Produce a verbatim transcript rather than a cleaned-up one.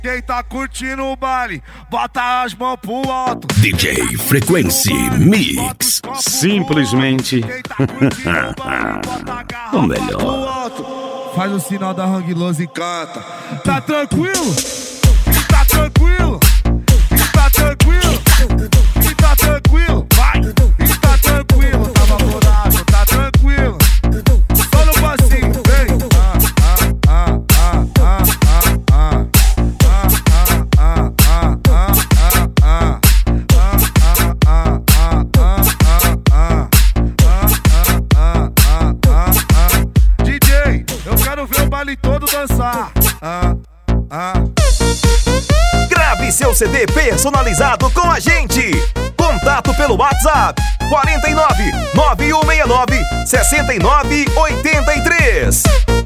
Quem tá curtindo o baile, bota as mãos pro alto. D J Frequency Mix. Simplesmente o melhor. Faz o sinal da Hang Loose e canta. Tá tranquilo? Tá tranquilo? Tá tranquilo? Tá tranquilo? Vai! Tá tranquilo? Tava rodado, tá tranquilo? Só no passinho, vem! Ah, ah, ah, ah, ah. D J, eu quero ver o baile todo dançar. Ah, ah. Grave seu C D personalizado com a gente. Contato pelo WhatsApp quarenta e nove, nove um seis nove, sessenta e nove oitenta e três.